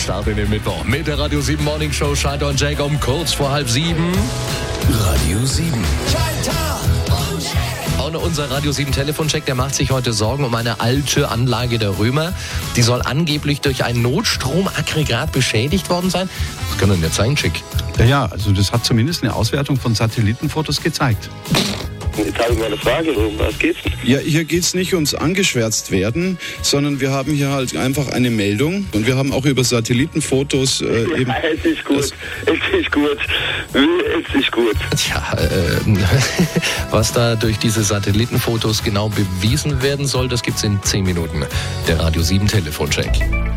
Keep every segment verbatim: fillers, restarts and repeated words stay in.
Start in den Mittwoch mit der Radio sieben Morning Show. Schalter und Jack um kurz vor halb sieben. Radio sieben. Und unser Radio sieben Telefoncheck, der macht sich heute Sorgen um eine alte Anlage der Römer. Die soll angeblich durch ein Notstromaggregat beschädigt worden sein. Das kann doch nicht sein, Chick. Ja, ja, also das hat zumindest eine Auswertung von Satellitenfotos gezeigt. Jetzt habe ich mal eine Frage, um was geht's denn? Ja, hier geht's nicht ums angeschwärzt werden, sondern wir haben hier halt einfach eine Meldung und wir haben auch über Satellitenfotos äh, eben... Ja, es ist gut, es ist gut, es ist gut. Tja, äh, was da durch diese Satellitenfotos genau bewiesen werden soll, das gibt's in zehn Minuten. Der Radio sieben Telefoncheck.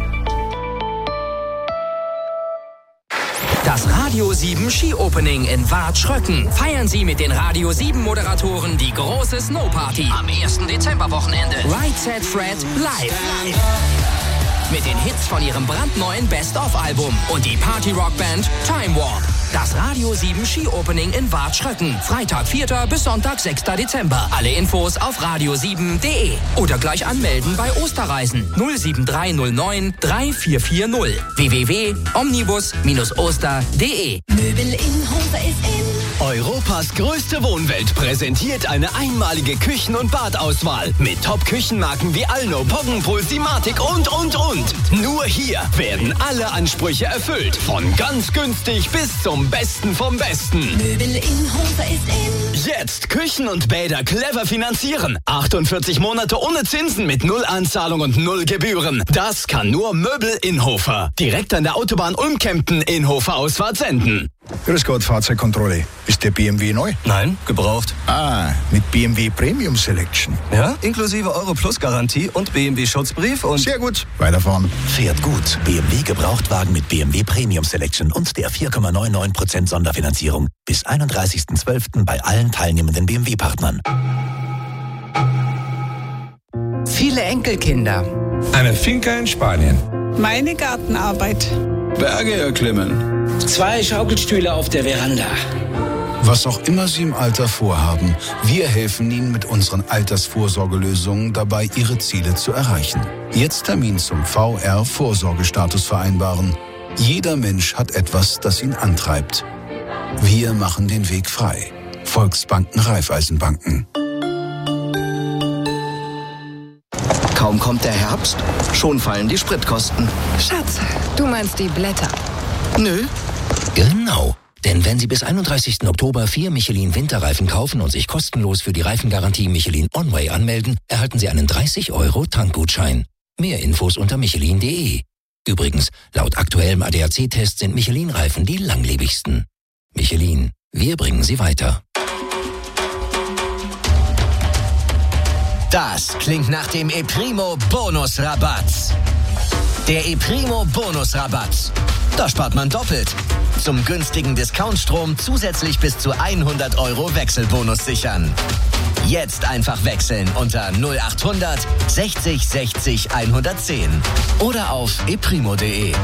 Das Radio sieben Ski-Opening in Waadt-Schröcken. Feiern Sie mit den Radio sieben Moderatoren die große Snow-Party am ersten Dezember-Wochenende. Right Set Fred live. Mit den Hits von ihrem brandneuen Best-of-Album und die Party-Rock-Band Time Warp. Das Radio sieben Ski-Opening in Waadt-Schröcken. Freitag vierten bis Sonntag sechsten Dezember. Alle Infos auf radio sieben punkt de oder gleich anmelden bei Osterreisen null sieben drei null neun drei vier vier null w w w punkt omnibus oster punkt de. Möbel in Hofer ist in. Europas größte Wohnwelt präsentiert eine einmalige Küchen- und Badauswahl mit Top-Küchenmarken wie Alno, Poggenpol, Simatic und, und, und. Nur hier werden alle Ansprüche erfüllt. Von ganz günstig bis zum Besten vom Besten. Möbel in Hofer ist in. Jetzt Küchen und Bäder clever finanzieren. achtundvierzig Monate ohne Zinsen mit null Anzahlung und null Gebühren. Das kann nur Möbel in Hofer. Direkt an der Autobahn Ulm-Kempten in Hofer Ausfahrt senden. Grüß Gott, Fahrzeugkontrolle. Ist der B M W neu? Nein, gebraucht. Ah, mit B M W Premium Selection. Ja, inklusive Euro Plus Garantie und B M W Schutzbrief und... Sehr gut. Weiterfahren. Fährt gut. B M W Gebrauchtwagen mit B M W Premium Selection und der vier Komma neunundneunzig Prozent Sonderfinanzierung. Bis einunddreißigsten zwölften bei allen teilnehmenden B M W-Partnern. Viele Enkelkinder. Eine Finca in Spanien. Meine Gartenarbeit. Berge erklimmen. Zwei Schaukelstühle auf der Veranda. Was auch immer Sie im Alter vorhaben, wir helfen Ihnen mit unseren Altersvorsorgelösungen dabei, Ihre Ziele zu erreichen. Jetzt Termin zum V R-Vorsorgestatus vereinbaren. Jeder Mensch hat etwas, das ihn antreibt. Wir machen den Weg frei. Volksbanken, Raiffeisenbanken. Kaum kommt der Herbst, schon fallen die Spritkosten. Schatz, du meinst die Blätter? Nö. Genau. Denn wenn Sie bis einunddreißigsten Oktober vier Michelin-Winterreifen kaufen und sich kostenlos für die Reifengarantie Michelin Onway anmelden, erhalten Sie einen dreißig Euro Tankgutschein. Mehr Infos unter michelin punkt de. Übrigens, laut aktuellem A D A C-Test sind Michelin-Reifen die langlebigsten. Michelin, wir bringen Sie weiter. Das klingt nach dem E-Primo Bonusrabatt. Der E-Primo Bonusrabatt. Da spart man doppelt. Zum günstigen Discountstrom zusätzlich bis zu hundert Euro Wechselbonus sichern. Jetzt einfach wechseln unter null achthundert sechzig sechzig hundertzehn oder auf e primo punkt de.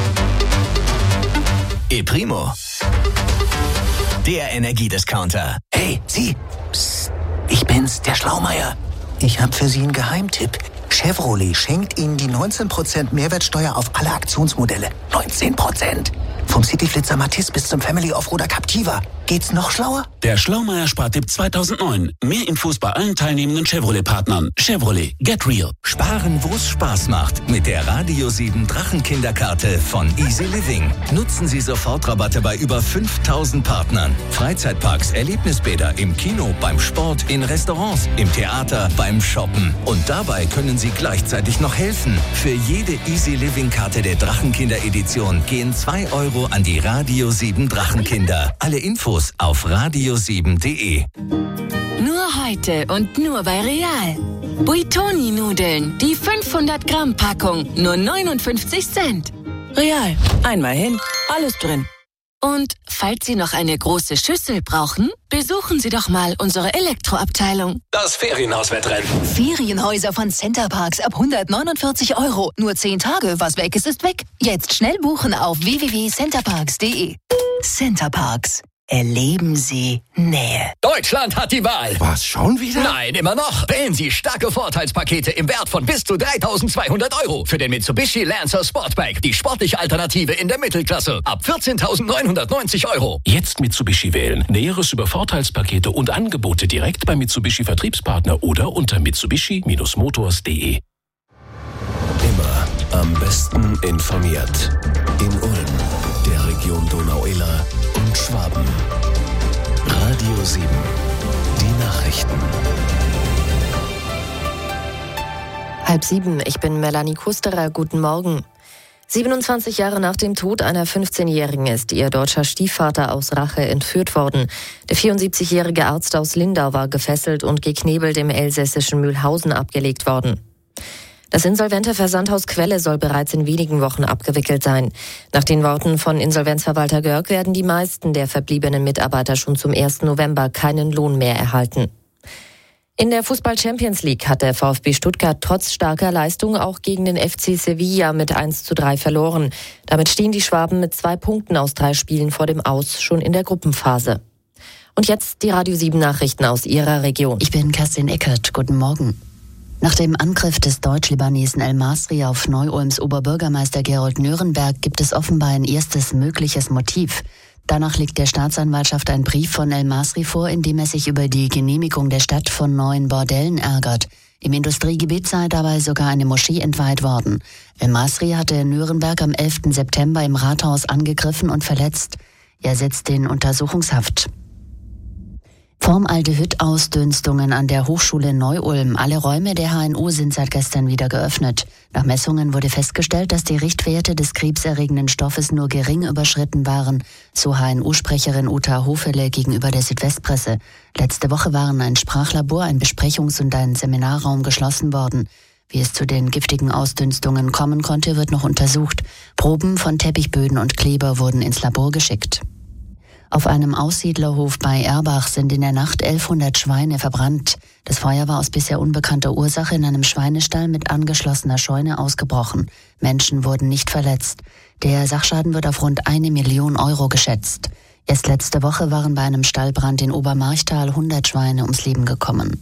E-Primo. Der Energiediscounter. Hey, Sie! Psst, ich bin's, der Schlaumeier. Ich hab für Sie einen Geheimtipp. Chevrolet schenkt Ihnen die neunzehn Prozent Mehrwertsteuer auf alle Aktionsmodelle. neunzehn Prozent. Vom Cityflitzer Matiz bis zum Family Offroader Captiva. Geht's noch schlauer? Der Schlaumeier-Spartipp zweitausendneun. Mehr Infos bei allen teilnehmenden Chevrolet-Partnern. Chevrolet, get real. Sparen, wo's Spaß macht. Mit der Radio sieben Drachenkinderkarte von Easy Living. Nutzen Sie Sofortrabatte bei über fünftausend Partnern. Freizeitparks, Erlebnisbäder, im Kino, beim Sport, in Restaurants, im Theater, beim Shoppen. Und dabei können Sie gleichzeitig noch helfen. Für jede Easy Living Karte der Drachenkinder-Edition gehen zwei Euro an die Radio sieben Drachenkinder. Alle Infos auf radio sieben punkt de. Nur heute und nur bei Real. Buitoni-Nudeln, die fünfhundert Gramm Packung, nur neunundfünfzig Cent. Real, einmal hin, alles drin. Und falls Sie noch eine große Schüssel brauchen, besuchen Sie doch mal unsere Elektroabteilung. Das Ferienhauswettrennen. Ferienhäuser von Centerparks ab hundertneunundvierzig Euro. Nur zehn Tage, was weg ist, ist weg. Jetzt schnell buchen auf w w w punkt centerparks punkt de. Centerparks. erleben Sie Nähe. Deutschland hat die Wahl. Was, schon wieder? Nein, immer noch. Wählen Sie starke Vorteilspakete im Wert von bis zu dreitausendzweihundert Euro für den Mitsubishi Lancer Sportback. Die sportliche Alternative in der Mittelklasse. Ab vierzehntausendneunhundertneunzig Euro. Jetzt Mitsubishi wählen. Näheres über Vorteilspakete und Angebote direkt beim Mitsubishi Vertriebspartner oder unter mitsubishi Motors punkt de. Immer am besten informiert. In Ulm, der Region Donau-Iller und Schwaben. Radio sieben, die Nachrichten. Halb sieben, ich bin Melanie Kusterer, guten Morgen. siebenundzwanzig Jahre nach dem Tod einer fünfzehnjährigen ist ihr deutscher Stiefvater aus Rache entführt worden. Der vierundsiebzigjährige Arzt aus Lindau war gefesselt und geknebelt im elsässischen Mühlhausen abgelegt worden. Das insolvente Versandhaus Quelle soll bereits in wenigen Wochen abgewickelt sein. Nach den Worten von Insolvenzverwalter Görg werden die meisten der verbliebenen Mitarbeiter schon zum ersten November keinen Lohn mehr erhalten. In der Fußball-Champions League hat der VfB Stuttgart trotz starker Leistung auch gegen den F C Sevilla mit eins zu drei verloren. Damit stehen die Schwaben mit zwei Punkten aus drei Spielen vor dem Aus schon in der Gruppenphase. Und jetzt die Radio sieben Nachrichten aus Ihrer Region. Ich bin Kerstin Eckert. Guten Morgen. Nach dem Angriff des Deutsch-Libanesen El Masri auf Neu-Ulms Oberbürgermeister Gerold Nürrenberg gibt es offenbar ein erstes mögliches Motiv. Danach liegt der Staatsanwaltschaft ein Brief von El Masri vor, in dem er sich über die Genehmigung der Stadt von neuen Bordellen ärgert. Im Industriegebiet sei dabei sogar eine Moschee entweiht worden. El Masri hatte Nürrenberg am elften September im Rathaus angegriffen und verletzt. Er sitzt in Untersuchungshaft. Formaldehyd-Ausdünstungen an der Hochschule Neu-Ulm. Alle Räume der H N U sind seit gestern wieder geöffnet. Nach Messungen wurde festgestellt, dass die Richtwerte des krebserregenden Stoffes nur gering überschritten waren, so H N U-Sprecherin Uta Hofele gegenüber der Südwestpresse. Letzte Woche waren ein Sprachlabor, ein Besprechungs- und ein Seminarraum geschlossen worden. Wie es zu den giftigen Ausdünstungen kommen konnte, wird noch untersucht. Proben von Teppichböden und Kleber wurden ins Labor geschickt. Auf einem Aussiedlerhof bei Erbach sind in der Nacht elfhundert Schweine verbrannt. Das Feuer war aus bisher unbekannter Ursache in einem Schweinestall mit angeschlossener Scheune ausgebrochen. Menschen wurden nicht verletzt. Der Sachschaden wird auf rund eine Million Euro geschätzt. Erst letzte Woche waren bei einem Stallbrand in Obermarchtal hundert Schweine ums Leben gekommen.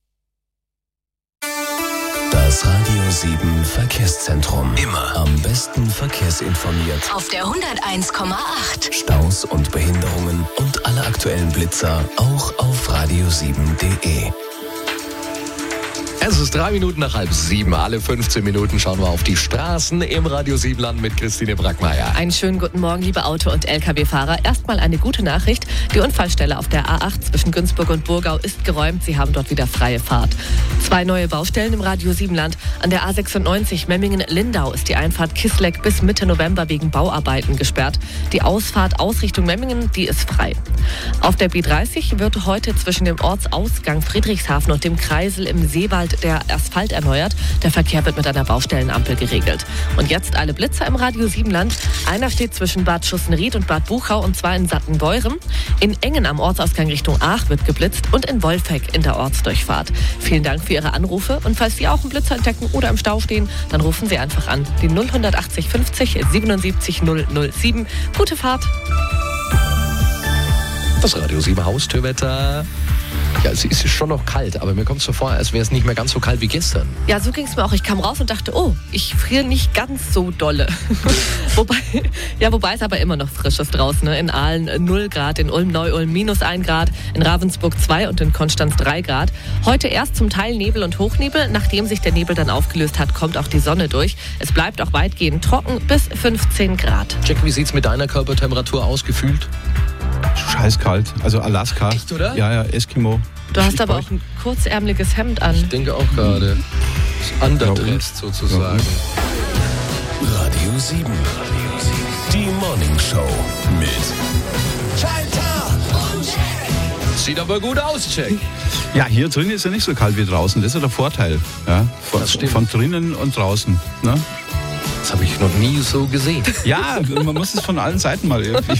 Das Radio sieben Verkehrszentrum. Immer am besten verkehrsinformiert. Auf der hunderteins Komma acht. Staus und Behinderungen und alle aktuellen Blitzer auch auf radio sieben punkt de. Es ist drei Minuten nach halb sieben. Alle fünfzehn Minuten schauen wir auf die Straßen im Radio sieben Land mit Christine Brackmeier. Einen schönen guten Morgen, liebe Auto- und L K W-Fahrer. Erstmal eine gute Nachricht. Die Unfallstelle auf der A acht zwischen Günzburg und Burgau ist geräumt. Sie haben dort wieder freie Fahrt. Zwei neue Baustellen im Radio sieben Land. An der A sechsundneunzig Memmingen-Lindau ist die Einfahrt Kisleck bis Mitte November wegen Bauarbeiten gesperrt. Die Ausfahrt Ausrichtung Memmingen, die ist frei. Auf der B dreißig wird heute zwischen dem Ortsausgang Friedrichshafen und dem Kreisel im Seewald der Asphalt erneuert. Der Verkehr wird mit einer Baustellenampel geregelt. Und jetzt alle Blitzer im Radio sieben Land. Einer steht zwischen Bad Schussenried und Bad Buchau, und zwar in Sattenbeuren. In Engen am Ortsausgang Richtung Aach wird geblitzt und in Wolfegg in der Ortsdurchfahrt. Vielen Dank für Ihre Anrufe, und falls Sie auch einen Blitzer entdecken oder im Stau stehen, dann rufen Sie einfach an. Die null achtzig fünfzig siebenundsiebzig null null sieben. Gute Fahrt! Das Radio sieben Haustürwetter. Ja, es ist schon noch kalt, aber mir kommt es so vor, als wäre es nicht mehr ganz so kalt wie gestern. Ja, so ging es mir auch. Ich kam raus und dachte, oh, ich friere nicht ganz so dolle. wobei, ja, wobei es aber immer noch frisch ist draußen. Ne? In Aalen null Grad, in Ulm-Neu-Ulm minus ein Grad, in Ravensburg zwei und in Konstanz drei Grad. Heute erst zum Teil Nebel und Hochnebel. Nachdem sich der Nebel dann aufgelöst hat, kommt auch die Sonne durch. Es bleibt auch weitgehend trocken bis fünfzehn Grad. Jack, wie sieht es mit deiner Körpertemperatur aus, gefühlt? Scheißkalt, also Alaska. Echt, oder? Ja, ja, Eskimo. Du hast aber auch ein kurzärmeliges Hemd an. Ich denke auch gerade. Das underdressed sozusagen. Radio sieben. Die Morning Show mit Schalter und Jack. Sieht aber gut aus, Jack. Ja, hier drin ist ja nicht so kalt wie draußen. Das ist ja der Vorteil. Ja? Von, das stimmt. Von drinnen und draußen. Ne? Das habe ich noch nie so gesehen. Ja, man muss es von allen Seiten mal irgendwie